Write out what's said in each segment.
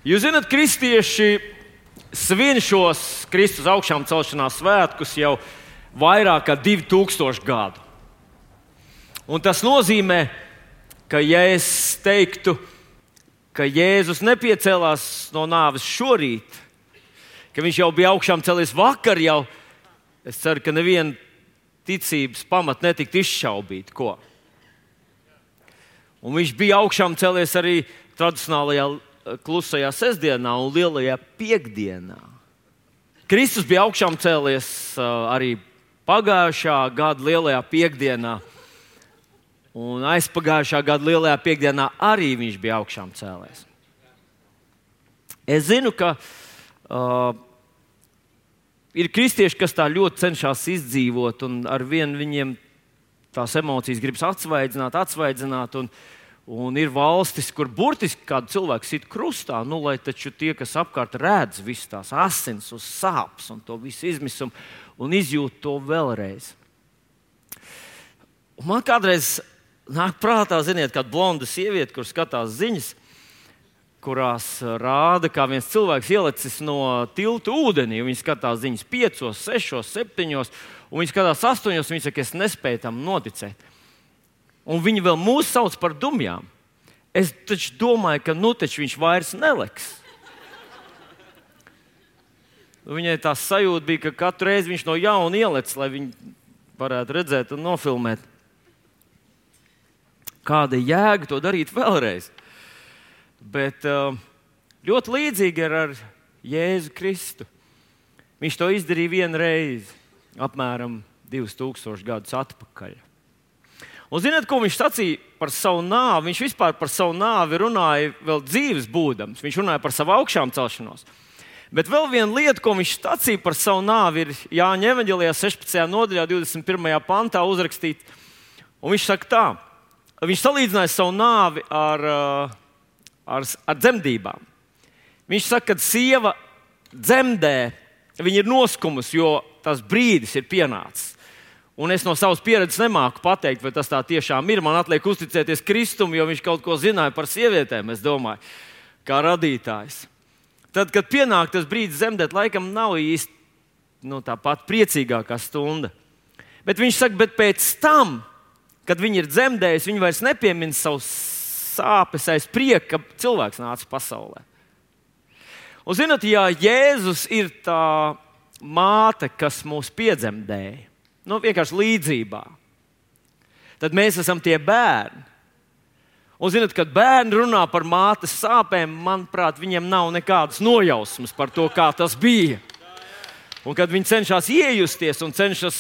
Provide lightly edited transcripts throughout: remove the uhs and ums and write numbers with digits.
Jūs zināt, kristieši svin šos Kristus augšām celšanās svētkus jau vairāk kā 2000 gadu. Un tas nozīmē, ka ja es teiktu, ka Jēzus nepiecēlās no nāves šorīt, ka viņš jau bija augšām celies vakar jau, es ceru, ka neviena ticības pamat netikt izšaubīt, ko. Un viņš bija augšām celies arī tradicionālajā klusajā sestdienā un lielajā piekdienā. Kristus bija augšām cēlies arī pagājušā gada lielajā piekdienā. Un aizpagājušā gada lielajā piekdienā arī viņš bija augšām cēlies. Es zinu, ka ir kristieši, kas tā ļoti cenšas izdzīvot, un ar vienu viņiem tās emocijas gribas atsvaidzināt. Un ir valstis, kur burtiski kādu cilvēku sit krustā, lai taču tie, kas apkārt redz visas tās asins uz sāpes un to visu izmisumu un izjūt to vēlreiz. Un man kādreiz nāk prātā, ziniet, kāda blonda sieviete, kur skatās ziņas, kurās rāda, kā viens cilvēks ielicis no tilta ūdenī. Viņi skatās ziņas 5, 6, 7, un viņi skatās 8, un viņi saka, es nespēju tam noticēt. Un viņi vēl mūs sauc par dumjām. Es taču domāju, ka taču viņš vairs neliks. Viņai tā sajūta bija, ka katru reizi viņš no jauna ielec, lai viņi varētu redzēt un nofilmēt. Kāda jēga to darīt vēlreiz? Bet ļoti līdzīgi ir ar Jēzu Kristu. Viņš to izdarīja vienu reizi, apmēram 2000 gadus atpakaļ. Un ziniet, ko viņš sacīja par savu nāvi? Viņš vispār par savu nāvi runāja vēl dzīves būdams. Viņš runāja par savu augšām celšanos. Bet vēl viena lieta, ko viņš sacīja par savu nāvi, ir Jāņa evaņģēlijā 16. nodaļā 21. pantā uzrakstīts. Un viņš saka tā, viņš salīdzināja savu nāvi ar dzemdībām. Viņš saka, ka sieva dzemdē, viņa ir noskumusi, jo tas brīdis ir pienācis. Un es no savas pieredzes nemāku pateikt, vai tas tā tiešām ir. Man atliek uzticēties Kristum, jo viņš kaut ko zināja par sievietēm, es domāju, kā radītājs. Tad, kad pienāk tas brīdis dzemdēt, laikam nav īsti tā pati priecīgākā stunda. Bet viņš saka, bet pēc tam, kad viņi ir dzemdējuši, viņi vairs nepiemina savus sāpes aiz prieka, ka cilvēks nāca pasaulē. Un zināt, ja Jēzus ir tā māte, kas mūs piedzemdēja, vienkārši līdzībā, tad mēs esam tie bērni. Un zināt, kad bērni runā par mātes sāpēm, manuprāt, viņiem nav nekādas nojausmas par to, kā tas bija. Un kad viņi cenšas iejusties un cenšas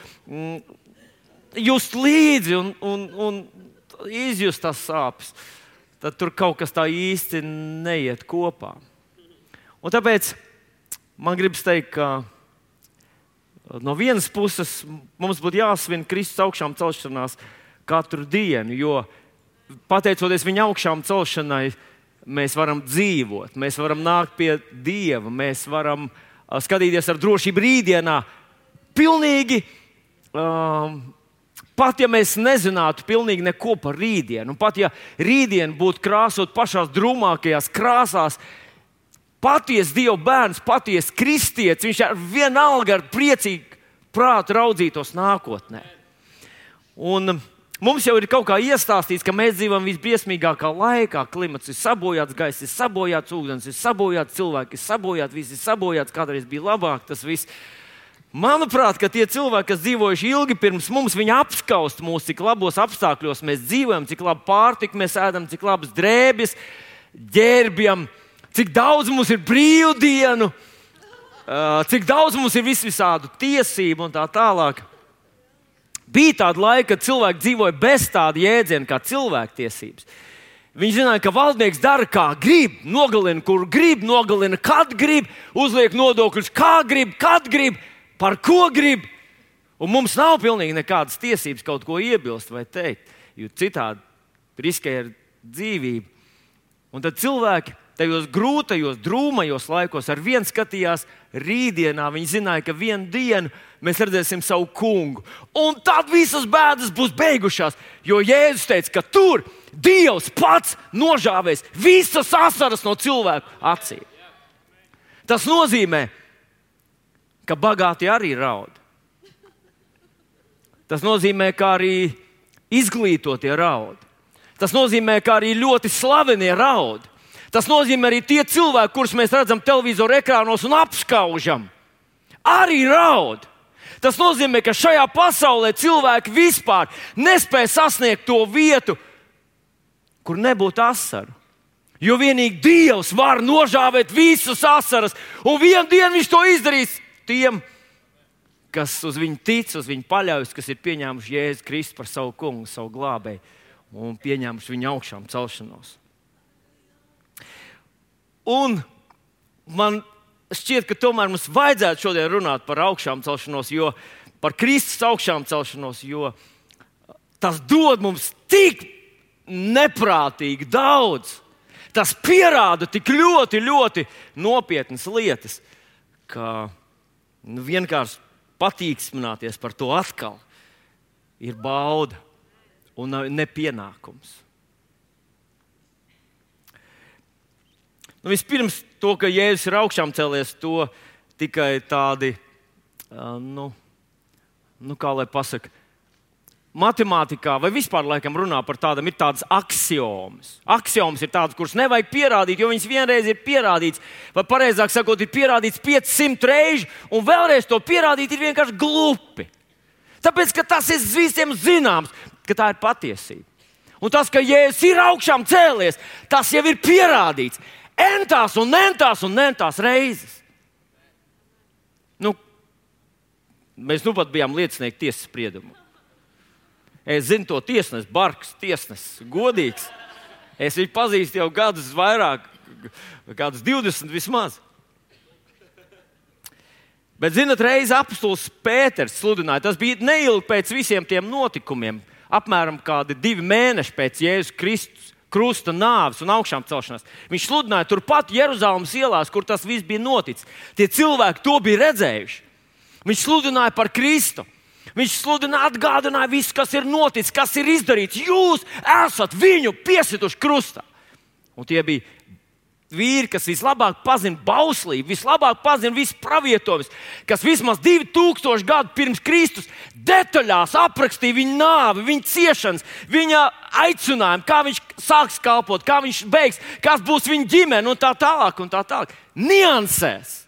just līdzi un izjust tās sāpes, tad tur kaut kas tā īsti neiet kopā. Un tāpēc man gribas teikt, ka no vienas puses mums būtu jāsvin Kristus augšām celšanās katru dienu, jo pateicoties viņa augšām celšanai, mēs varam dzīvot, mēs varam nākt pie Dieva, mēs varam skatīties ar drošību rītdienā. Pilnīgi, pat ja mēs nezinātu pilnīgi neko par rītdienu, un pat ja rītdiena būtu krāsot pašās drūmākajās krāsās, patiesi Dieva bērns, patiesi kristietis, viņš ar vienalga ar priecīgu prātu raudzītos nākotnē. Un mums jau ir kaut kā iestāstīts, ka mēs dzīvojam visbriesmīgākā laikā. Klimats ir sabojāts, gaiss ir sabojāts, ūdens ir sabojāts, cilvēki ir sabojāti, viss ir sabojāts, kādreiz bija labāk tas viss. Manuprāt, ka tie cilvēki, kas dzīvojuši ilgi pirms mums, viņi apskaust mūs, cik labos apstākļos mēs dzīvojam, cik labu pārtiku mēs ēdam, cik labas drēbes ģērbjam, cik daudz mums ir brīvdienu, cik daudz mums ir visādu tiesību un tā tālāk. Bija tāda laika, kad cilvēki dzīvoja bez tāda jēdziena kā cilvēktiesības. Viņi zināja, ka valdnieks dara kā grib, nogalina, kur grib, nogalina, kad grib, uzliek nodokļus, kā grib, kad grib, par ko grib. Un mums nav pilnīgi nekādas tiesības kaut ko iebilst vai teikt, jo citādi riskē ar dzīvību. Un tad cilvēki tajos grūtajos, drūmajos laikos ar vienu skatījās rītdienā. Viņi zināja, ka vienu dienu mēs redzēsim savu kungu. Un tad visas bēdas būs beigušās, jo Jēzus teica, ka tur Dievs pats nožāvēs visas asaras no cilvēku acīm. Tas nozīmē, ka bagāti arī raud. Tas nozīmē, ka arī izglītotie raud. Tas nozīmē, ka arī ļoti slavenie raud. Tas nozīmē arī tie cilvēki, kurus mēs redzam televizoru ekrānos un apskaužam, arī raud. Tas nozīmē, ka šajā pasaulē cilvēki vispār nespēj sasniegt to vietu, kur nebūtu asaru. Jo vienīgi Dievs var nožāvēt visas asaras, un vienu dienu Viņš to izdarīs tiem, kas uz viņu tic, uz viņu paļaujas, kas ir pieņēmuši Jēzu Kristu par savu kungu, savu glābēju un pieņēmuši viņu augšām celšanos. Un man šķiet, ka tomēr mums vajadzētu šodien runāt par augšām celšanos, jo par Kristus augšām celšanos, jo tas dod mums tik neprātīgi daudz. Tas pierāda tik ļoti, ļoti nopietnas lietas, ka vienkārši patīksmināties par to atkal ir bauda un nepienākums. Vispirms to, ka Jēzus ir augšām cēlies, to tikai tādi, kā lai pasaka, matemātikā vai vispār laikam runā par tādām, ir tādas aksiomas. Aksiomas ir tādas, kuras nevajag pierādīt, jo viņas vienreiz ir pierādīts, vai pareizāk sakot, ir pierādīts 500 reižu, un vēlreiz to pierādīt ir vienkārši glupi. Tāpēc, ka tas ir visiem zināms, ka tā ir patiesība. Un tas, ka Jēzus ir augšām cēlies, tas jau ir pierādīts. Entās un entās reizes. Mēs nu pat bijām liecinieki tiesas spriedumu. Es zinu to tiesnesi, bargs tiesnesis, godīgs. Es viņu pazīstu jau gadus vairāk, kādus 20 vismaz. Bet, zināt, reiz apostols Pēters sludināja, tas bija neilgi pēc visiem tiem notikumiem, apmēram kādi 2 mēneši pēc Jēzus Kristus krusta nāves un augšām celšanās. Viņš sludināja turpat Jeruzalemes ielās, kur tas viss bija noticis. Tie cilvēki to bija redzējuši. Viņš sludināja par Kristu. Viņš sludināja, atgādināja visu, kas ir noticis, kas ir izdarīts. Jūs esat viņu piesituši krustā. Un tie bija vīri, kas vislabāk pazina bauslību, vislabāk pazina visu pravietojumus, kas vismaz 2000 gadu pirms Kristus detaļās aprakstīja viņa nāvi, viņa ciešanas, viņa aicinājumu, kā viņš sāks kalpot, kā viņš beigs, kas būs viņa ģimene un tā tālāk. Niansēs.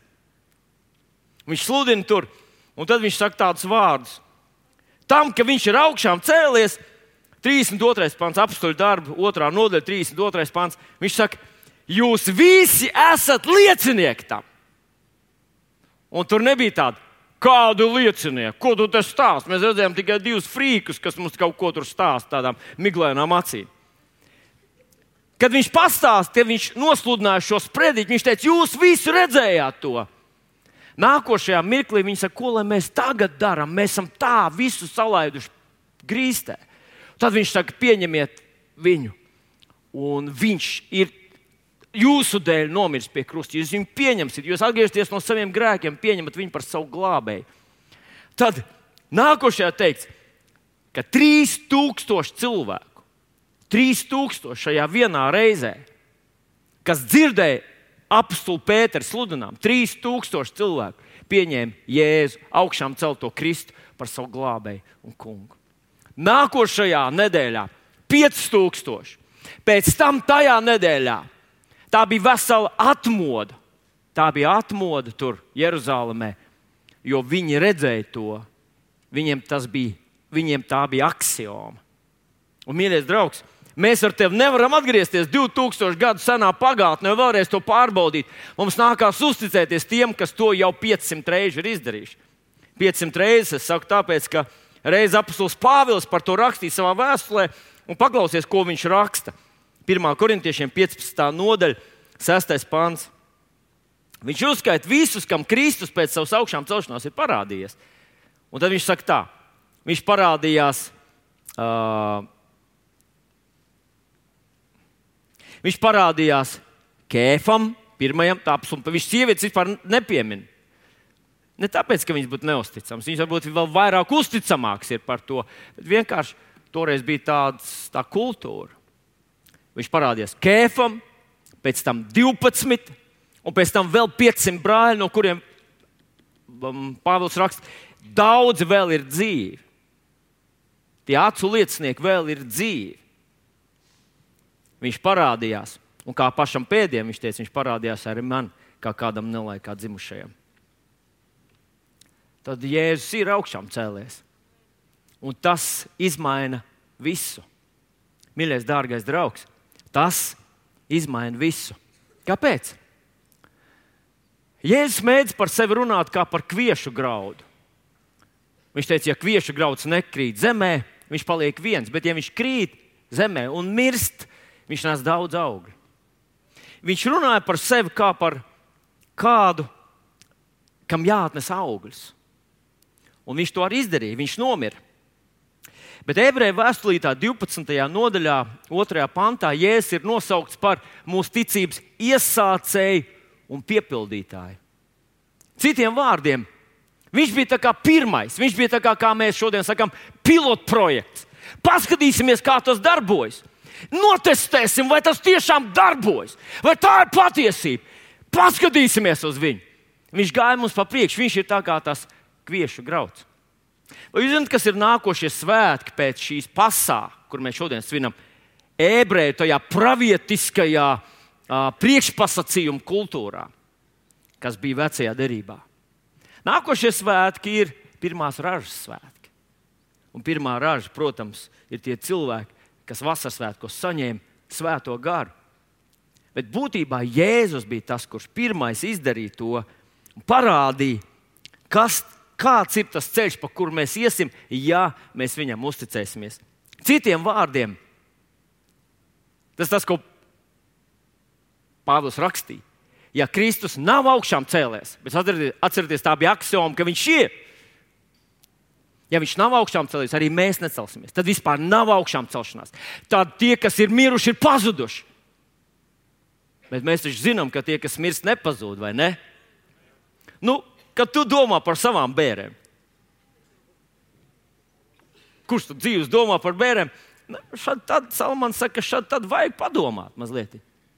Viņš sludina tur, un tad viņš saka tādus vārdus. Tam, ka viņš ir augšām cēlies, 32. pants, Apostoļu darbu, 2. nodaļa, 32. pants, viņš saka, jūs visi esat liecinieki tam. Un tur nebija tāda, kādu liecinieku, ko tu te stāsti. Mēs redzējām tikai 2 frīkus, kas mums kaut ko tur stāsta tādām miglainām acīm. Kad viņš pastāsta, kad viņš nosludināja šo sprediķi, viņš teica, jūs visi redzējāt to. Nākošajā mirklī viņi saka, ko lai mēs tagad darām? Mēs esam tā visu salaiduši grīstē. Tad viņš saka, pieņemiet viņu. Un viņš ir jūsu dēļ nomiris pie krusta. Jūs viņu pieņemsiet, jūs atgriežaties no saviem grēkiem, pieņemat viņu par savu glābēju. Tad nākošajā teikts, ka 3000 cilvēku, 3000 šajā vienā reizē, kas dzirdēja apostulu Pēteru sludinām, 3000 cilvēku pieņēma Jēzu augšām celto Kristu par savu glābēju un kungu. Nākošajā nedēļā 5000. Pēc tam tajā nedēļā tā bija vesela atmoda. Tā bija atmoda tur Jeruzalemē, jo viņi redzēja to. Viņiem tā bija aksioma. Un, mīļais draugs, mēs ar tevi nevaram atgriezties 2000 gadu senā pagātnē un vēlreiz to pārbaudīt. Mums nākās uzticēties tiem, kas to jau 500 reižu ir izdarījuši. 500 reizes es saku tāpēc, ka reiz apostols Pāvils par to rakstīja savā vēstulē, un paklausies, ko viņš raksta. 1. korintiešiem 15. nodaļa, 6. pants. Viņš uzskaita visus, kam Kristus pēc savas augšām celšanās ir parādījies. Un tad viņš saka tā, viņš parādījās, Kēfam, pirmajam taps, un viņš sievietes vispār nepiemin. Ne tāpēc, ka viņas būtu neusticams, viņas varbūt vēl vairāk uzticamāks ir par to, bet vienkārši toreiz bija tā kultūra. Viņš parādījās Kēfam, pēc tam 12, un pēc tam vēl 500 brāļi, no kuriem Pāvils raksta, daudzi vēl ir dzīvi. Tie acu liecinieki vēl ir dzīvi. Viņš parādījās, un kā pašam pēdējiem viņš teica, viņš parādījās arī man, kā kādam nelaikā dzimušajam. Tad Jēzus ir augšām cēlies, un tas izmaina visu. Mīļais, dārgais draugs, tas izmaina visu. Kāpēc? Jēzus mēdz par sevi runāt kā par kviešu graudu. Viņš teica, ja kviešu grauds nekrīt zemē, viņš paliek viens, bet ja viņš krīt zemē un mirst, viņš nes daudz augļu. Viņš runāja par sevi kā par kādu, kam jāatnes augļus. Un viņš to arī izdarīja, viņš nomira. Bet Ebreju vēstulītā 12. nodaļā, 2. pantā, Jēzus ir nosaukts par mūsu ticības iesācēju un piepildītāju. Citiem vārdiem, viņš bija tā kā pirmais, viņš bija tā kā mēs šodien sakām, pilotprojekts. Paskatīsimies, kā tas darbojas. Notestēsim, vai tas tiešām darbojas, vai tā ir patiesība. Paskatīsimies uz viņu. Viņš gāja mums pa priekšu, viņš ir tā kā tas kviešu grauds. Vai jūs zināt, kas ir nākošie svētki pēc šīs pasā, kur mēs šodien svinam? Ebreju tajā pravietiskajā priekšpasacījuma kultūrā, kas bija vecajā derībā. Nākošie svētki ir pirmās ražas svētki. Un pirmā raža, protams, ir tie cilvēki, kas vasaras svētkos saņēma svēto garu. Bet būtībā Jēzus bija tas, kurš pirmais izdarīja to un parādīja, kāds ir tas ceļš, pa kuru mēs iesim, ja mēs viņam uzticēsimies. Citiem vārdiem, tas, ko Pāvils rakstīja. Ja Kristus nav augšām cēlies, bet atcerieties, tā bija aksioma, ka viņš ir. Ja viņš nav augšām cēlies, arī mēs necelsimies. Tad vispār nav augšām celšanās. Tad tie, kas ir miruši, ir pazuduši. Bet mēs taču zinām, ka tie, kas mirst, nepazūd, vai ne? Kad tu domā par savām bērēm, kurš tu dzīves domā par bērēm? Tad Salmans saka, ka tad vajag padomāt mazliet.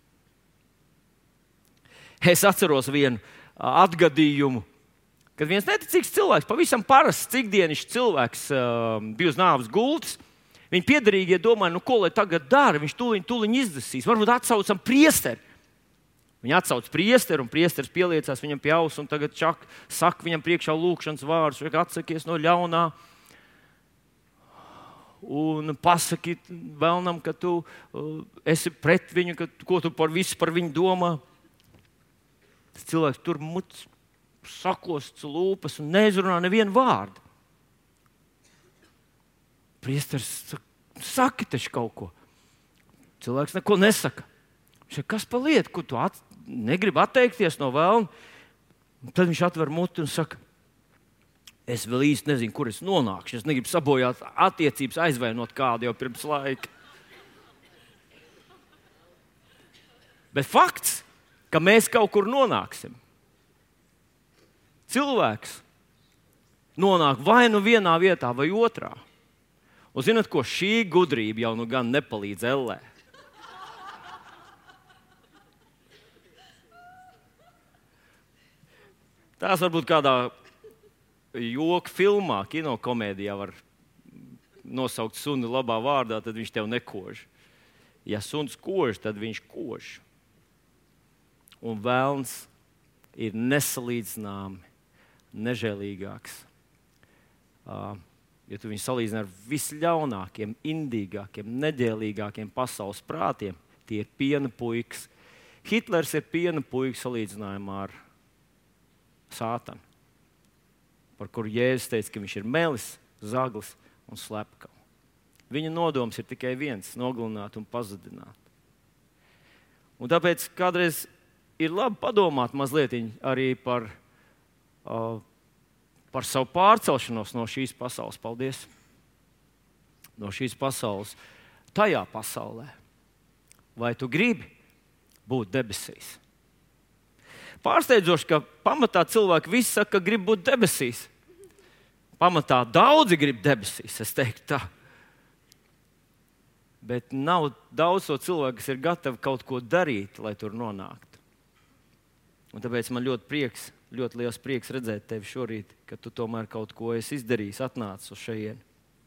Es atceros vienu atgadījumu, kad viens neticīgs cilvēks, pavisam parasts cikdienišs cilvēks, bija uz nāves gultas. Viņa piederīgie domāja, ko lai tagad dara, viņš tūliņ izdesīs. Varbūt atsaucam priesteri. Viņa atsauc priesteri, un priesteris pieliecās viņam pie auss, un tagad saka viņam priekšā lūkšanas vārdus, atsakies no ļaunā. Un pasaki vēlnam, ka tu esi pret viņu, ko tu par viņu domā. Tas cilvēks tur muts, sakosts lūpas un neizrunā nevienu vārdu. Priesteris saka taču kaut ko. Cilvēks neko nesaka. Viņš saka, kas pa lietu, ko tu negribi atteikties no vēlna? Tad viņš atver muti un saka, es vēl īsti nezinu, kur es nonākšu. Es negribu sabojāt attiecības, aizvainot kādu jau pirms laika. Bet fakts, ka mēs kaut kur nonāksim. Cilvēks nonāk vai nu vienā vietā, vai otrā. Un zināt, ko šī gudrība jau nu gan nepalīdz ellē. Tās varbūt kādā joku filmā, kinokomēdijā var nosaukt suni labā vārdā, tad viņš tev nekož. Ja suns kož, tad viņš kož. Un vēlns ir nesalīdzināmi nežēlīgāks. Ja tu viņu salīdzini ar visļaunākiem, indīgākiem, neģēlīgākiem pasaules prātiem, tie ir piena puikas. Hitlers ir piena puika salīdzinājumā ar Sātanu, par kuru Jēzus teica, ka viņš ir melis, zaglis un slepkavs. Viņa nodoms ir tikai viens – nogalināt un pazudināt. Un tāpēc kādreiz ir labi padomāt mazliet arī par savu pārcelšanos no šīs pasaules. Paldies! No šīs pasaules tajā pasaulē. Vai tu gribi būt debesīs. Pārsteidzoši, ka pamatā cilvēki visi saka, ka grib būt debesīs. Pamatā daudzi grib debesīs, es teiktu tā. Bet nav daudz to cilvēku, kas ir gatavi kaut ko darīt, lai tur nonāktu. Un tāpēc man ļoti liels prieks redzēt tevi šorīt, ka tu tomēr kaut ko esi izdarījis, atnācis uz šejieni.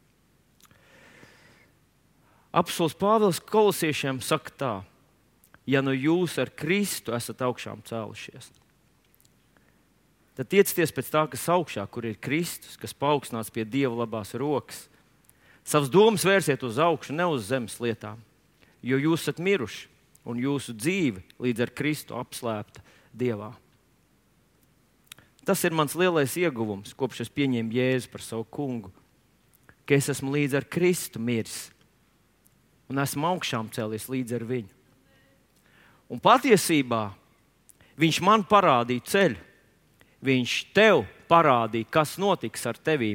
Apostols Pāvils Kolosiešiem saka tā: ja nu jūs ar Kristu esat augšām cēlušies, tad tiecieties pēc tā, kas augšā, kur ir Kristus, kas paaugstināts pie Dieva labās rokas. Savas domas vērsiet uz augšu, ne uz zemes lietām, jo jūs esat miruši un jūsu dzīve līdz ar Kristu apslēpta Dievā. Tas ir mans lielais ieguvums, kopš es pieņēmu Jēzu par savu kungu, ka es esmu līdz ar Kristu miris un esmu augšām cēlies līdz ar viņu. Un patiesībā viņš man parādīja ceļu. Viņš tev parādīja, kas notiks ar tevi,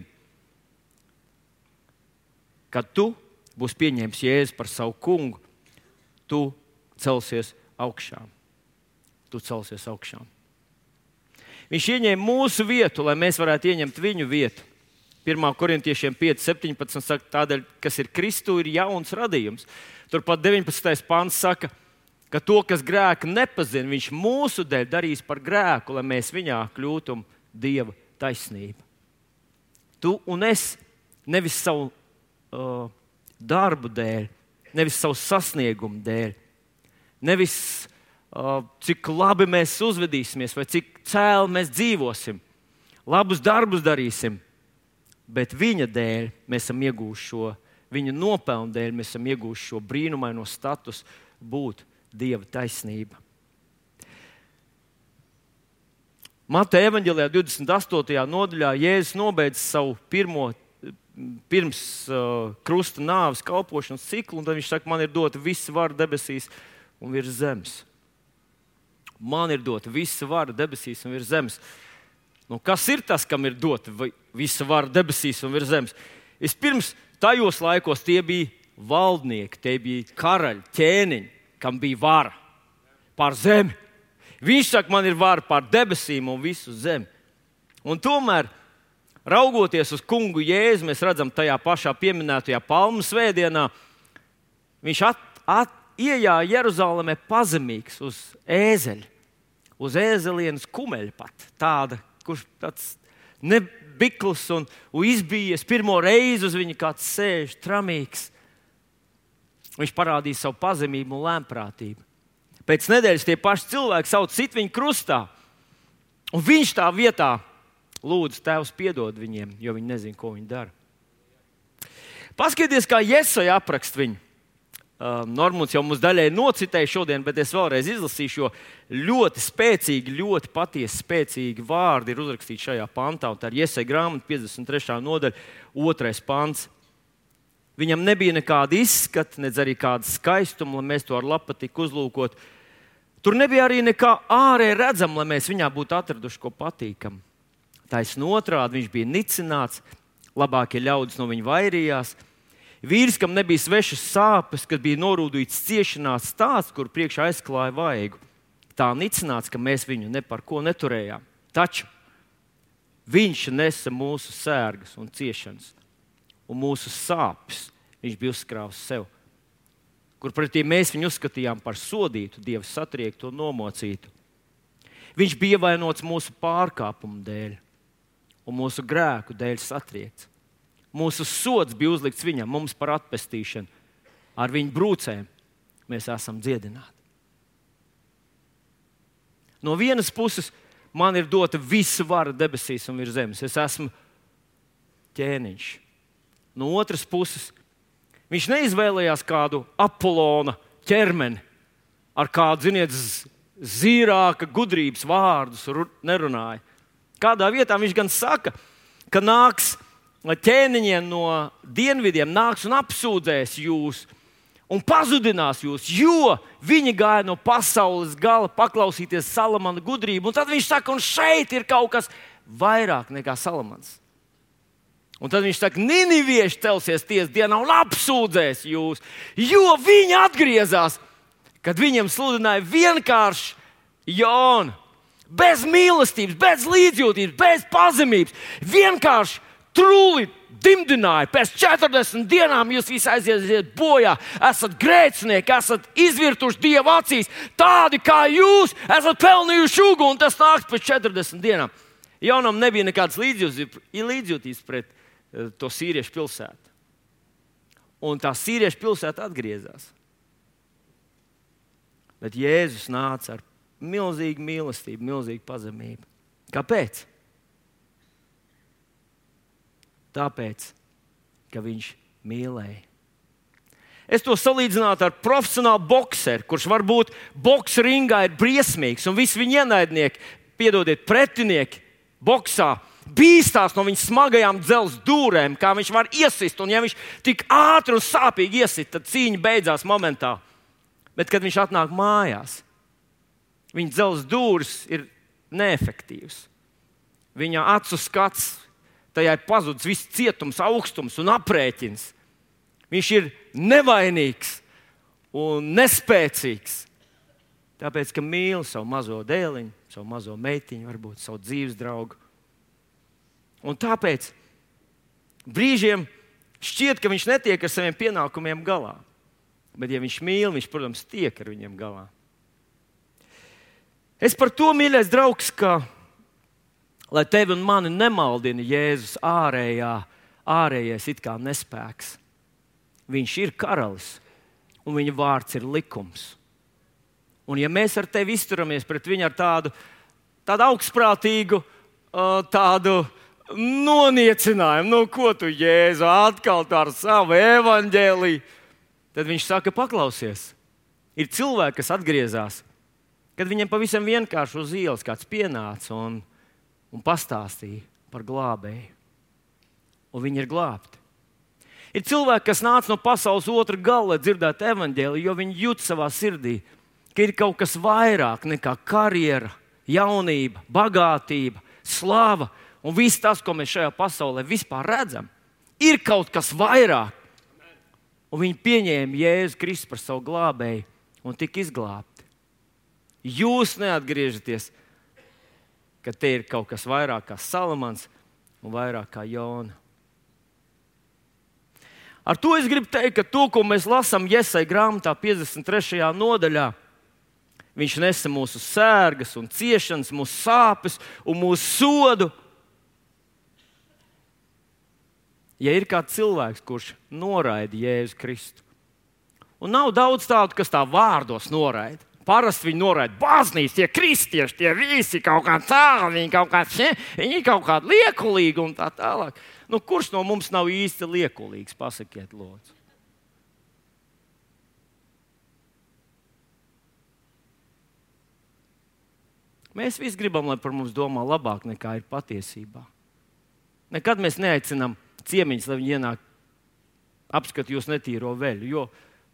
kad tu būsi pieņēmis Jēzu par savu kungu. Tu celsies augšām. Viņš ieņēma mūsu vietu, lai mēs varētu ieņemt viņu vietu. 1. Korintiešiem 5:17 saka, tādēļ, kas ir Kristu, ir jauns radījums. Turpat 19. pants saka, ka to, kas grēku nepazina, viņš mūsu dēļ darīs par grēku, lai mēs viņā kļūtum Dieva taisnība. Tu un es nevis savu darbu dēļ, nevis savu sasniegumu dēļ, nevis cik labi mēs uzvedīsimies vai cik cēli mēs dzīvosim, labus darbus darīsim, bet viņa dēļ mēs esam iegūši šo, viņa nopelnu dēļ mēs esam iegūši šo brīnumaino statusu būt Dieva taisnība. Mateja evaņģēlijā 28. nodaļā Jēzus nobeidz savu pirms krusta nāves kalpošanas ciklu, un tad viņš saka, man ir dota visa vara debesīs un virs zemes. Man ir dota visa vara debesīs un virs zemes. Nu, kas ir tas, kam ir dota visa vara debesīs un virs zemes? Vispirms tajos laikos tie bija valdnieki, tie bija karaļi, ķēniņi, kam bija vara pār zemi. Viņš saka, man ir vara pār debesīm un visu zemi. Un tomēr, raugoties uz kungu Jēzu, mēs redzam tajā pašā pieminētajā Palmu svētdienā, viņš iejāja Jeruzalemē pazemīgs uz ēzeļa, uz ēzelienes kumeļa pat, tāda, kurš tāds nebikls un izbijies pirmo reizi uz viņa kāds sēž, tramīgs. Viņš parādīja savu pazemību un lēnprātību. Pēc nedēļas tie paši cilvēki sauc sit viņu krustā, un viņš tā vietā lūdz, Tēvs piedod viņiem, jo viņi nezina, ko viņi dara. Paskaties, kā Jesaja apraksta viņu. Normons jau mums daļai nocitēja šodien, bet es vēlreiz izlasīšu, jo ļoti spēcīgi, ļoti patiesi spēcīgi vārdi ir uzrakstīti šajā pantā. Tā ir Jesaja grāmata 53. nodaļa, 2. pants. Viņam nebija nekāda izskata, nedz arī kāda skaistuma, lai mēs to ar lapatiku uzlūkot. Tur nebija arī nekā ārēji redzama, lai mēs viņā būtu atraduši ko patīkamu. Taisn otrādi, viņš bija nicināts, labākie ļaudis no viņa vairījās. Vīrs, kam nebija svešas sāpes, kad bija norūdīts ciešanās, tāds, kur priekšā aizklāja vaigu. Tā nicināts, ka mēs viņu ne par ko neturējām. Taču viņš nesa mūsu sērgas un ciešanas, un mūsu sāpes viņš bija uzkrāvis sev. Kur pretī mēs viņu uzskatījām par sodītu, Dieva satriektu un nomocītu. Viņš bija ievainots mūsu pārkāpumu dēļ un mūsu grēku dēļ satriekts. Mūsu sods bija uzlikts viņam, mums par atpestīšanu. Ar viņa brūcēm mēs esam dziedināti. No vienas puses man ir dota visa vara debesīs un virs zemes. Es esmu ķēniņš. No otras puses viņš neizvēlējās kādu Apollona ķermeni ar kādu, zīrāka gudrības vārdus nerunāja. Kādā vietā viņš gan saka, ka nāks ķēniņiem no dienvidiem nāks un apsūdzēs jūs un pazudinās jūs, jo viņi gāja no pasaules gala paklausīties Salamana gudrību. Un tad viņš saka, un šeit ir kaut kas vairāk nekā Salamans. Un tad viņš saka, ninivieši celsies tiesas dienā un apsūdzēs jūs, jo viņi atgriezās, kad viņam sludināja vienkārši Jonu. Bez mīlestības, bez līdzjūtības, bez pazemības. Vienkārši trūli dimdināja. Pēc 40 dienām jūs visi aiziet bojā. Esat grēcinieki, esat izvirtuši Dieva acīs. Tādi kā jūs esat pelnījuši uguni, un tas nāks pēc 40 dienām. Jonam nebija nekādas līdzjūtības pret to sīriešu pilsētu. Un tā sīriešu pilsēta atgriezās. Bet Jēzus nāca ar milzīgu mīlestību, milzīgu pazemību. Kāpēc? Tāpēc, ka viņš mīlēja. Es to salīdzinātu ar profesionālu bokseru, kurš varbūt boks ringā ir briesmīgs, un visi viņa ienaidnieki, pretinieki boksā bīstās no viņa smagajām dzelzs dūrēm, kā viņš var iesist, un ja viņš tik ātri un sāpīgi iesit, tad cīņa beidzās momentā. Bet, kad viņš atnāk mājās, viņa dzelzs dūris ir neefektīvs. Viņa acu skats, tajā ir pazudis viss cietums, augstums un aprēķins. Viņš ir nevainīgs un nespēcīgs. Tāpēc, ka mīl savu mazo dēliņu, savu mazo meitiņu, varbūt savu dzīves draugu. Un tāpēc brīžiem šķiet, ka viņš netiek ar saviem pienākumiem galā. Bet, ja viņš mīl, viņš, protams, tiek ar viņiem galā. Es par to, mīļais draugs, ka, lai tevi un mani nemaldina Jēzus ārējais it kā nespēks. Viņš ir karalis, un viņa vārds ir likums. Un ja mēs ar tevi izturamies pret viņu ar tādu augstprātīgu, tādu noniecinājumu, ko tu, Jēzu, atkal tā ar savu evaņģēliju, tad viņš saka, paklausies. Ir cilvēki, kas atgriezās, kad viņiem pavisam vienkārši uz ielas kāds pienāca un pastāstīja par glābēju. Un viņi ir glābti. Ir cilvēki, kas nāca no pasaules otra gala, lai dzirdētu evaņģēliju, jo viņi jūt savā sirdī, ka ir kaut kas vairāk nekā karjera, jaunība, bagātība, slava un viss tas, ko mēs šajā pasaulē vispār redzam. Ir kaut kas vairāk. Un viņi pieņēma Jēzu Kristu par savu glābēju un tika izglābti. Jūs neatgriežaties, ka te ir kaut kas vairāk kā Salamans un vairāk kā Jona. Ar to es gribu teikt, ka to, ko mēs lasām Jesaja grāmatā 53. nodaļā, viņš nesa mūsu sērgas un ciešanas, mūsu sāpes un mūsu sodu. Ja ir kāds cilvēks, kurš noraida Jēzu Kristu, un nav daudz tādu, kas tā vārdos noraida. Parasti viņi noraida baznīcas, tie kristieši, tie visi kaut kā tādi, viņi kaut kādi liekulīgi un tā tālāk. Nu, kurš no mums nav īsti liekulīgs? Pasakiet, lūdzu. Mēs visi gribam, lai par mums domā labāk nekā ir patiesībā. Nekad mēs neaicinām ciemiņus, lai viņi ienāk apskat jūs netīro veļu, jo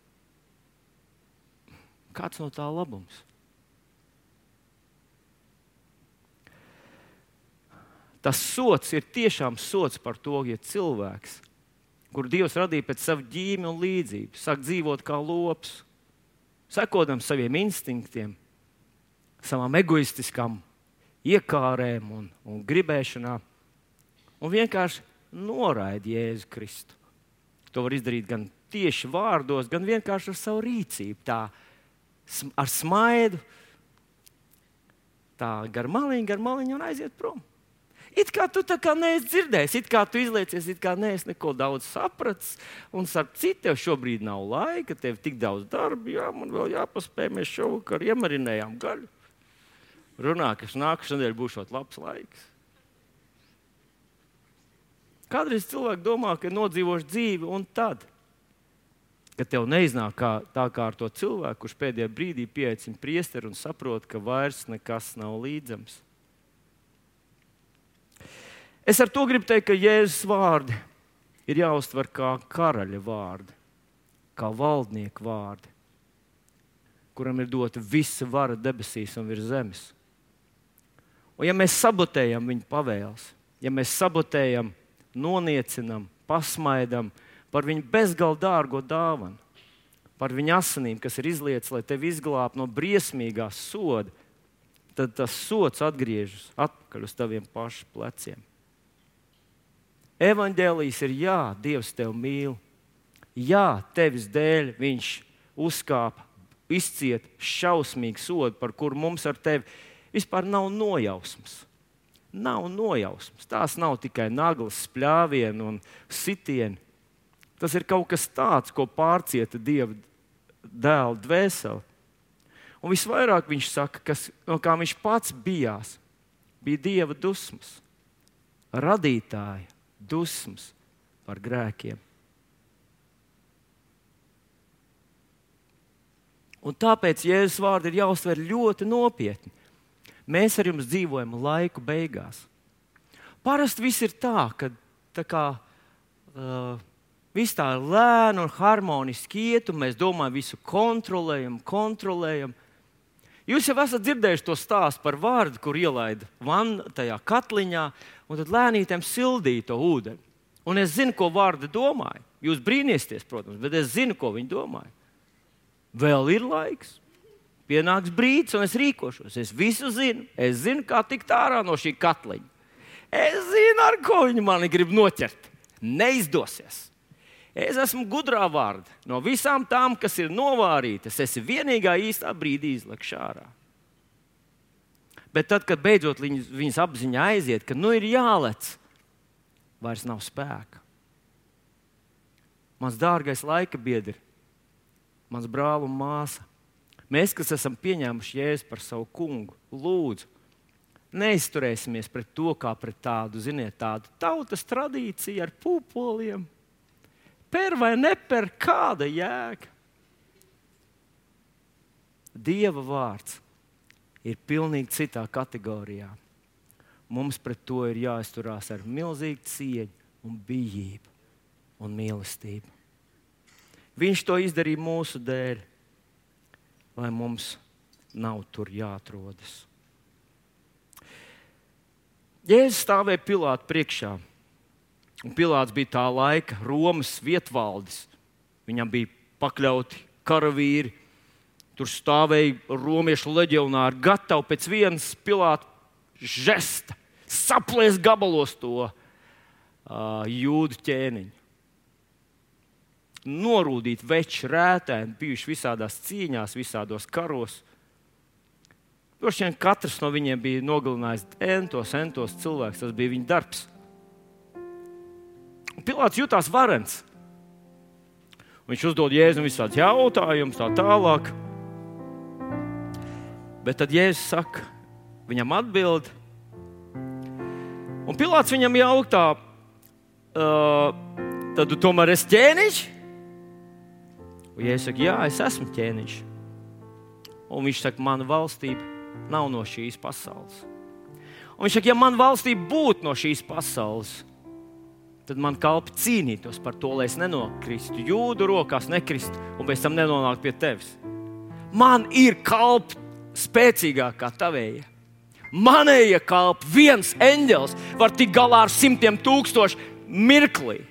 kāds no tā labums? Tas sots ir tiešām sots par to, ja cilvēks, kur Dievs radīja pēc sava ģīme un līdzību, sāk dzīvot kā lops, sekodam saviem instinktiem, savām egoistiskām iekārēm un gribēšanām, un vienkārši noraida Jēzu Kristu. To var izdarīt gan tieši vārdos, gan vienkārši ar savu rīcību, tā ar smaidu, tā gar maliņu un aiziet prom. It kā tu tā kā neesi dzirdējis, it kā tu izliecies, it kā neesi neko daudz sapratis, un starp citu tev šobrīd nav laika, tev tik daudz darba, man vēl jāpaspēj, mēs šovakar iemarinējām gaļu. Runā, ka nākamā nedēļa būšot labs laiks. Kādreiz cilvēki domā, ka nodzīvoši dzīvi, un tad, kad tev neiznāk tā kā ar to cilvēku, kurš pēdējā brīdī pieaicina priesteri un saprot, ka vairs nekas nav līdzams. Es ar to gribu teikt, ka Jēzus vārdi ir jāuztver kā karaļa vārdi, kā valdnieku vārdi, kuram ir dota visa vara debesīs un virs zemes. Un ja mēs sabotējam viņa pavēles, ja mēs sabotējam, noniecinam, pasmaidam par viņu bezgalīgi dārgo dāvanu, par viņa asinīm, kas ir izlietas, lai tevi izglābtu no briesmīgā soda, tad tas sods atgriežas atpakaļ uz taviem pašu pleciem. Evaņģēlijs ir jā, Dievs tevi mīl. Jā, tevis dēļ viņš uzkāpa, izciet šausmīgu sodu, par kuru mums ar tevi vispār nav nojausmas. Nav nojausmas. Tās nav tikai naglas, spļāvieni un sitieni. Tas ir kaut kas tāds, ko pārcieta Dieva dēla dvēseli. Un visvairāk viņš saka, no kā viņš pats bijās, bija Dieva dusmas, radītāja dusmas par grēkiem. Un tāpēc Jēzus vārdi ir jāuztver ļoti nopietni. Mēs ar jums dzīvojam laiku beigās. Parasti viss ir tā, ka viss tā ir lēni un harmoniski iet, un mēs domājam, visu kontrolējam. Jūs jau esat dzirdējuši to stāstu par vārdu, kur ielaida vannu tajā katliņā, un tad lēnītēm sildīja to ūdeni. Un es zinu, ko vārdi domāja. Jūs brīnieties, protams, bet es zinu, ko viņi domāja. Vēl ir laiks. Pienāks brīdis, un es rīkošos. Es visu zinu. Es zinu, kā tikt ārā no šī katliņa. Es zinu, ar ko viņi mani grib noķert. Neizdosies. Es esmu gudrā vārda. No visām tām, kas ir novārītas, es vienīgā īstā brīdī izlekšu ārā. Bet tad, kad beidzot viņas apziņā aiziet, ka ir jālec, vairs nav spēka. Mans dārgais laika biedri, mans brāl un māsa, mēs, kas esam pieņēmuši Jēzu par savu kungu, lūdzu, neizturēsimies pret to kā pret tādu, tādu tautas tradīciju ar pūpoliem. Per vai neper, kāda jēga? Dieva vārds ir pilnīgi citā kategorijā. Mums pret to ir jāizturās ar milzīgu cieņu un bijību un mīlestību. Viņš to izdarīja mūsu dēļ, lai mums nav tur jāatrodas. Jēzus stāvēja Pilāta priekšā. Un Pilāts bija tā laika Romas vietvaldis. Viņam bija pakļauti karavīri. Tur stāvēja romiešu leģionāri, gatavi pēc vienas Pilāta žesta saplēst gabalos to jūdu ķēniņu. Norūdīt veči, rētēni, bijuši visādās cīņās, visādos karos. Droši vien katrs no viņiem bija nogalinājis entos cilvēkus. Tas bija viņa darbs. Pilāts jutās varens. Viņš uzdod Jēzum visādus jautājumus, tā tālāk. Bet tad Jēzus saka, viņam atbild. Un Pilāts viņam jautā, tad tu tomēr esi ķēniņš? Un Jēzus saka, jā, es esmu ķēniņš. Un viņš saka, mana valstība nav no šīs pasaules. Un viņš saka, ja mana valstība būtu no šīs pasaules, tad man kalpi cīnītos par to, lai es nenokristu jūdu rokās, nekristu un pēc tam nenonāktu pie tevis. Man ir kalpi spēcīgāk kā tavējie. Manējie kalpi, viens eņģelis var tikt galā ar 100,000 mirklī.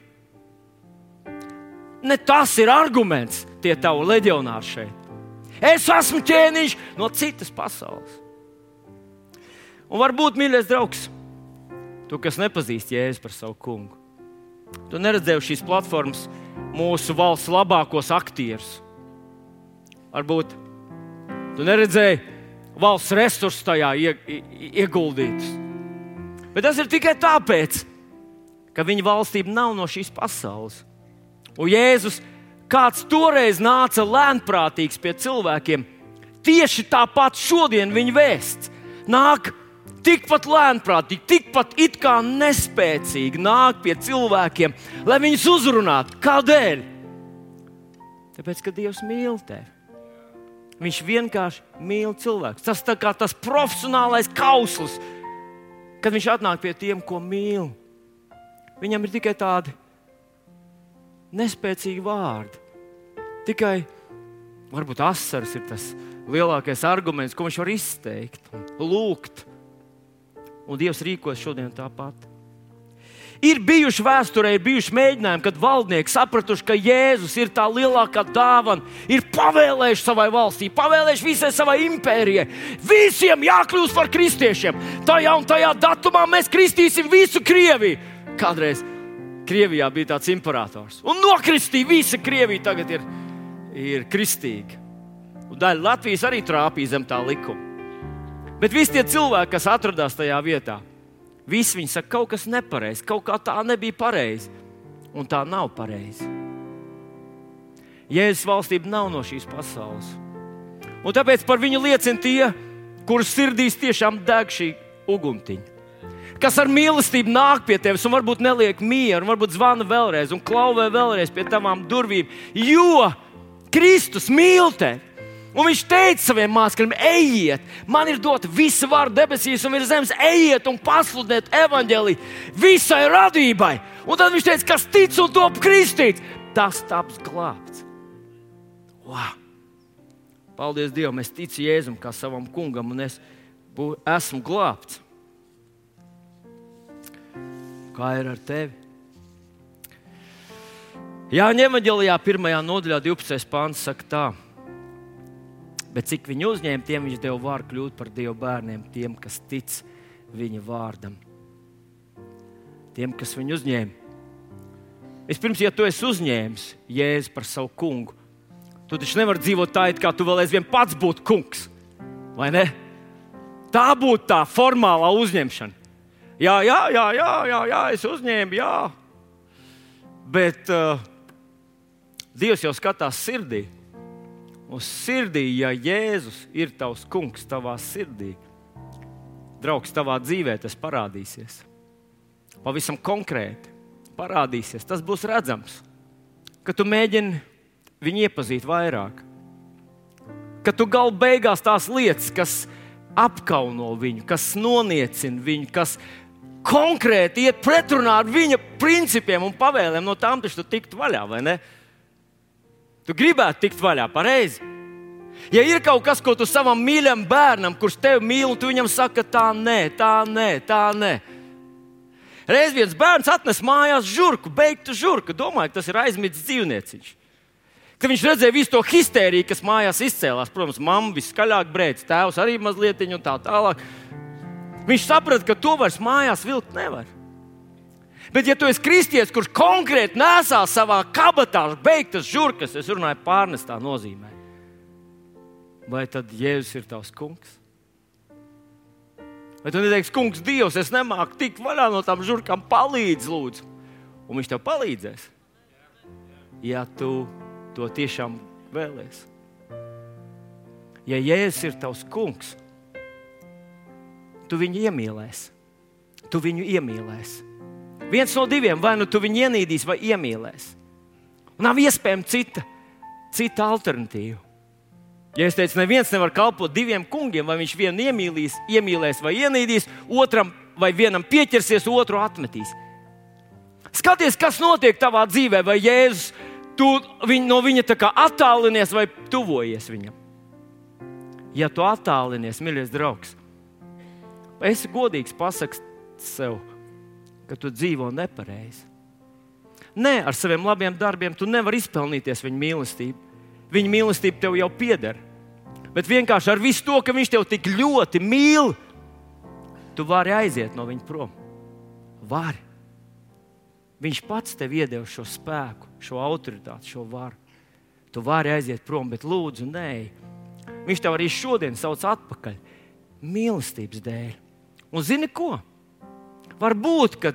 Ne tas ir arguments, tie tavi leģionāri šeit. Es esmu ķēniņš no citas pasaules. Un varbūt, mīļais draugs, tu, kas nepazīst Jēzu par savu kungu, tu neredzēji šīs platformas mūsu valsts labākos aktierus. Varbūt tu neredzēji valsts resursus tajā ieguldītus. Bet tas ir tikai tāpēc, ka viņa valstība nav no šīs pasaules. Un Jēzus, kāds toreiz nāca lēnprātīgs pie cilvēkiem, tieši tāpat šodien viņa vēsts nāk tikpat lēnprātīgi, tikpat it kā nespēcīgi nāk pie cilvēkiem, lai viņus uzrunātu. Kādēļ? Tāpēc, ka Dievs mīl tevi. Viņš vienkārši mīl cilvēkus. Tas tā kā tas profesionālais kauslis, kad viņš atnāk pie tiem, ko mīl. Viņam ir tikai tādi nespēcīgi vārdi. Tikai varbūt asaras ir tas lielākais arguments, ko viņš var izteikt un lūgt. Un Dievs rīkojas šodien tāpat. Ir bijuši vēsturē, ir bijuši mēģinājumi, kad valdnieki sapratuši, ka Jēzus ir tā lielākā dāvana, ir pavēlējuši savai valstī, pavēlējuši visai savai impērijai. Visiem jākļūst par kristiešiem. Tajā un tajā datumā mēs kristīsim visu Krieviju. Kādreiz Krievijā bija tāds imperators. Un nokristīja visa Krievija, tagad ir kristīga. Un daļa Latvijas arī trāpīja zem tā likuma. Bet visi tie cilvēki, kas atradās tajā vietā, visi viņi saka, kaut kas nepareizi, kaut kā tā nebija pareizi. Un tā nav pareizi. Jēzus valstība nav no šīs pasaules. Un tāpēc par viņu liecina tie, kurus sirdīs tiešām deg šī uguntiņa. Kas ar mīlestību nāk pie tevis un varbūt neliek mieru, un varbūt zvana vēlreiz un klauvē vēlreiz pie tavām durvīm. Jo Kristus mīl tevi. Un viņš teica saviem mācekļiem, ejiet, man ir dota visa vara debesīs un virs zemes, ejiet un pasludiniet evaņģēliju visai radībai. Un tad viņš teica, kas tic un top kristīts, tas taps glābts. Wow! Paldies Dievam, es ticu Jēzum kā savam kungam un es esmu glābts. Kā ir ar tevi? Jāņa evaņģēlijā 1. nodaļā 12. pāns saka tā. Bet cik viņu uzņēma, tiem viņš deva vāru kļūt par Dieva bērniem, tiem, kas tic viņa vārdam. Tiem, kas viņu uzņēma. Vispirms, ja tu esi uzņēmis Jēzu par savu kungu, tu taču nevari dzīvot tā, it kā tu vēl aizvien pats būtu kungs. Vai ne? Tā būtu tā formālā uzņemšana. Jā, es uzņēmu, jā. Bet Dievs jau skatās sirdī. Uz sirdī, ja Jēzus ir tavs kungs tavā sirdī, draugs, tavā dzīvē tas parādīsies. Pavisam konkrēti parādīsies. Tas būs redzams, ka tu mēģini viņu iepazīt vairāk. Ka tu galu beigās tās lietas, kas apkauno viņu, kas noniecina viņu, kas konkrēti iet pretrunā ar viņa principiem un pavēlēm, no tām taču tu tiktu vaļā, vai ne? Tu gribētu tikt vaļā, pareizi. Ja ir kaut kas, ko tu savam mīļam bērnam, kurš tevi mīl, un tu viņam saka, tā nē. Reiz viens bērns atnes mājās žurku, beigtu žurku. Domāju, ka tas ir aizmidzis dzīvnieciņš. Kad viņš redzēja visu to histēriju, kas mājās izcēlās, protams, mamma viskaļāk brēc, tēvs arī mazlietiņu un tā tālāk. Viņš saprata, ka to vairs mājās vilkt nevar. Bet, ja tu esi kristietis, kurš konkrēti nesā savā kabatā beigtas žurkas, es runāju pārnestā nozīmē, vai tad Jēzus ir tavs kungs? Vai tu neteiksi, kungs Dievs, es nemāku tikt vaļā no tām žurkām, palīdz lūdzu. Un viņš tev palīdzēs, ja tu to tiešām vēlies. Ja Jēzus ir tavs kungs, tu viņu iemīlēsi. Viens no diviem, vai nu tu viņu ienīdīsi vai iemīlēsi. Nav iespējama cita alternatīva. Ja es teicu, neviens nevar kalpot diviem kungiem, vai viņš vienu iemīlēs vai ienīdīs, otram vai vienam pieķersies, otru atmetīs. Skaties, kas notiek tavā dzīvē, vai Jēzus, tu no viņa tā kā attālinies vai tuvojies viņam. Ja tu attālinies, mīļais draugs, esi godīgs, pasaki sev, ka tu dzīvo nepareizi. Nē, ar saviem labiem darbiem tu nevari izpelnīties viņa mīlestību. Viņa mīlestība tev jau pieder. Bet vienkārši ar visu to, ka viņš tev tik ļoti mīl, tu vari aiziet no viņa prom. Vari. Viņš pats tev iedeva šo spēku, šo autoritāti, šo varu. Tu vari aiziet prom, bet lūdzu, nē. Viņš tev arī šodien sauc atpakaļ mīlestības dēļ. Un zini ko? Varbūt, ka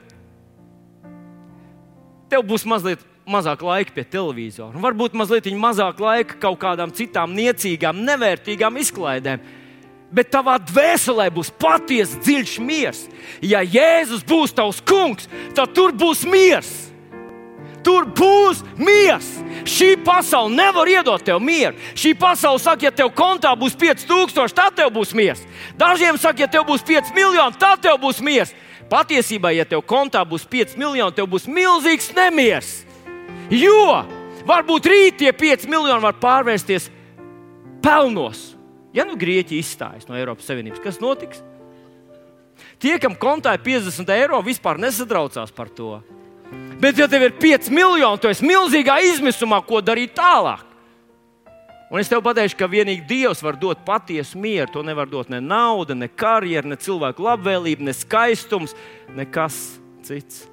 tev būs mazliet mazāk laika pie televizora. Varbūt mazliet mazāk laika kaut kādām citām niecīgām, nevērtīgām izklaidēm. Bet tavā dvēselē būs patiesi dziļš miers. Ja Jēzus būs tavs kungs, tad tur būs miers. Tur būs miers. Šī pasaule nevar iedot tev mieru. Šī pasaule saka, ja tev kontā būs 5000, tad tev būs miers. Dažiem saka, ja tev būs 5 miljoni, tad tev būs miers. Patiesībā, ja tev kontā būs 5 miljoni, tev būs milzīgs nemiers. Jo varbūt rīt tie 5 miljoni var pārvērsties pelnos. Ja nu Grieķija izstājas no Eiropas Savienības, kas notiks? Tie, kam kontā ir 50 eiro, vispār nesatraucās par to. Bet, ja tev ir 5 miljoni, tu esi milzīgā izmisumā, ko darīt tālāk. Un es tev pateikšu, ka vienīgi Dievs var dot patiesu mieru. To nevar dot ne nauda, ne karjera, ne cilvēku labvēlība, ne skaistums, nekas cits.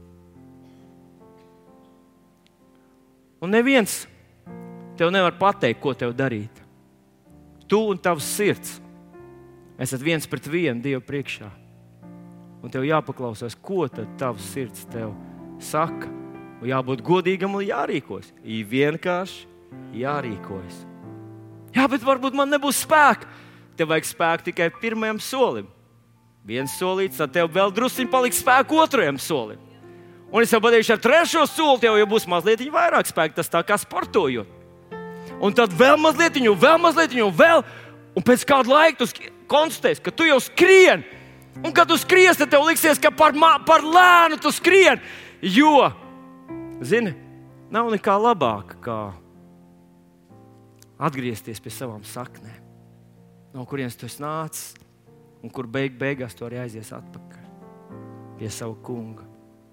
Un neviens tev nevar pateikt, ko tev darīt. Tu un tavs sirds esat viens pret vienu Dievu priekšā. Un tev jāpaklausās, ko tad tavs sirds tev saka. Un jābūt godīgam un jārīkojas. Vienkārši jārīkojas. Jā, bet varbūt man nebūs spēka. Tev vajag spēku tikai pirmajam solim. Viens solīts, tad tev vēl drusciņ paliks spēku otrajam solim. Un es jau pateikšu, ar trešo soli tev jau būs mazliet vairāk spēka. Tas tā kā sportojot. Un tad vēl mazliet, vēl. Un pēc kāda laika tu konstatēsi, ka tu jau skrien. Un kad tu skries, tad tev liksies, ka par lēnu tu skrien. Jo, zini, nav nekā labāka, kā atgriezties pie savām saknēm. No kurienes tu esi nācis un kur beigās tu arī aizies atpakaļ pie savu kunga.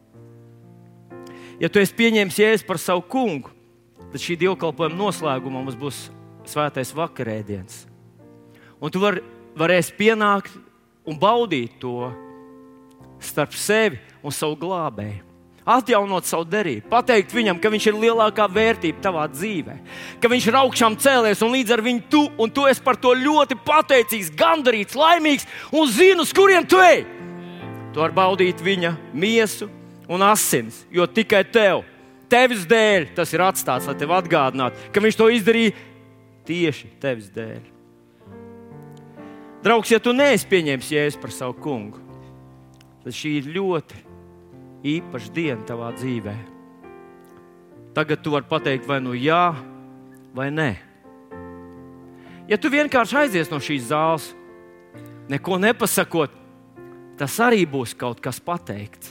Ja tu esi pieņēmis Jēzu par savu kungu, tad šī dievkalpojuma noslēgumā mums būs svētais vakarēdiens. Un tu varēsi pienākt un baudīt to starp sevi un savu glābēju. Atjaunot savu derību, pateikt viņam, ka viņš ir lielākā vērtība tavā dzīvē, ka viņš ir augšām cēlies un līdz ar viņu tu esi par to ļoti pateicīgs, gandarīts, laimīgs un zini, uz kurien tu ej. Tu vari baudīt viņa miesu un asins, jo tikai tevis dēļ tas ir atstāts, lai tev atgādinātu, ka viņš to izdarīja tieši tevis dēļ. Draugs, ja tu neesi pieņēmis Jēzu par savu kungu, tad šī ir ļoti īpaša diena tavā dzīvē. Tagad tu vari pateikt vai nu jā, vai nē. Ja tu vienkārši aizies no šīs zāles, neko nepasakot, tas arī būs kaut kas pateikts.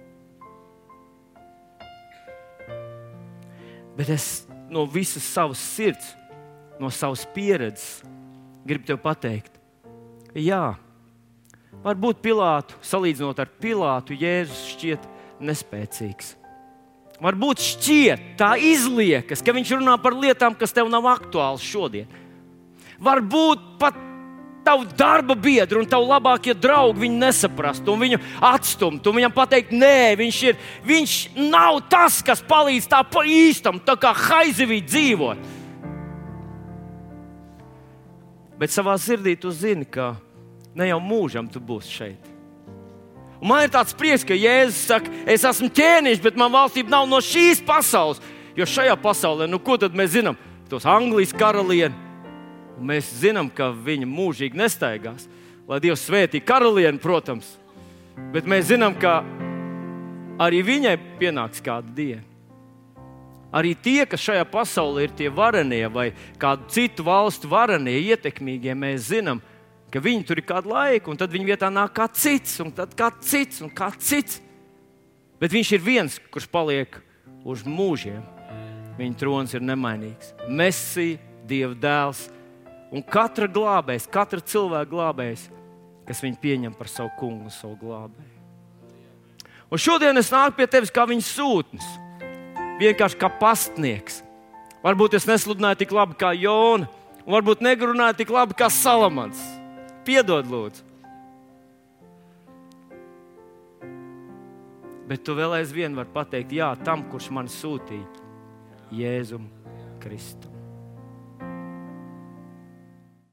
Bet es no visas savas sirds, no savas pieredzes gribu tev pateikt, jā, varbūt Pilātu, salīdzinot ar Pilātu, Jēzus šķiet nespēcīgs. Varbūt šķiet, tā izliekas, ka viņš runā par lietām, kas tev nav aktuāls šodien. Varbūt pat tavu darba biedru un tavu labākie draugi viņu nesaprast un viņu atstumt un viņam pateikt, nē, viņš nav tas, kas palīdz tā pa īstam, tā kā haizivī dzīvot. Bet savā sirdī tu zini, ka ne jau mūžam tu būsi šeit. Un man ir tāds prieks, ka Jēzus saka, es esmu ķēniņš, bet man valstība nav no šīs pasaules. Jo šajā pasaulē, ko tad mēs zinām? Tos Anglijas karalieni. Un mēs zinām, ka viņa mūžīgi nestaigās. Lai Dievs svētī karalieni, protams. Bet mēs zinām, ka arī viņai pienāks kāda diena. Arī tie, kas šajā pasaulē ir tie varenie vai kādu citu valstu varenie, ietekmīgie, mēs zinām, ka viņi tur ir kādu laiku, un tad viņa vietā nāk kāds cits, un tad kāds cits, un kāds cits. Bet viņš ir viens, kurš paliek uz mūžiem. Viņa trons ir nemainīgs. Mesija, Dieva dēls, un katra glābējs, katra cilvēka glābējs, kas viņu pieņem par savu kungu un savu glābēju. Un šodien es nāku pie tevis kā viņa sūtnis, vienkārši kā pastnieks. Varbūt es nesludināju tik labi kā Jona, un varbūt negrunāju tik labi kā Salamans. Piedod, lūdzu. Bet tu vēl aizvien vari pateikt jā tam, kurš man sūtīja, Jēzum Kristu.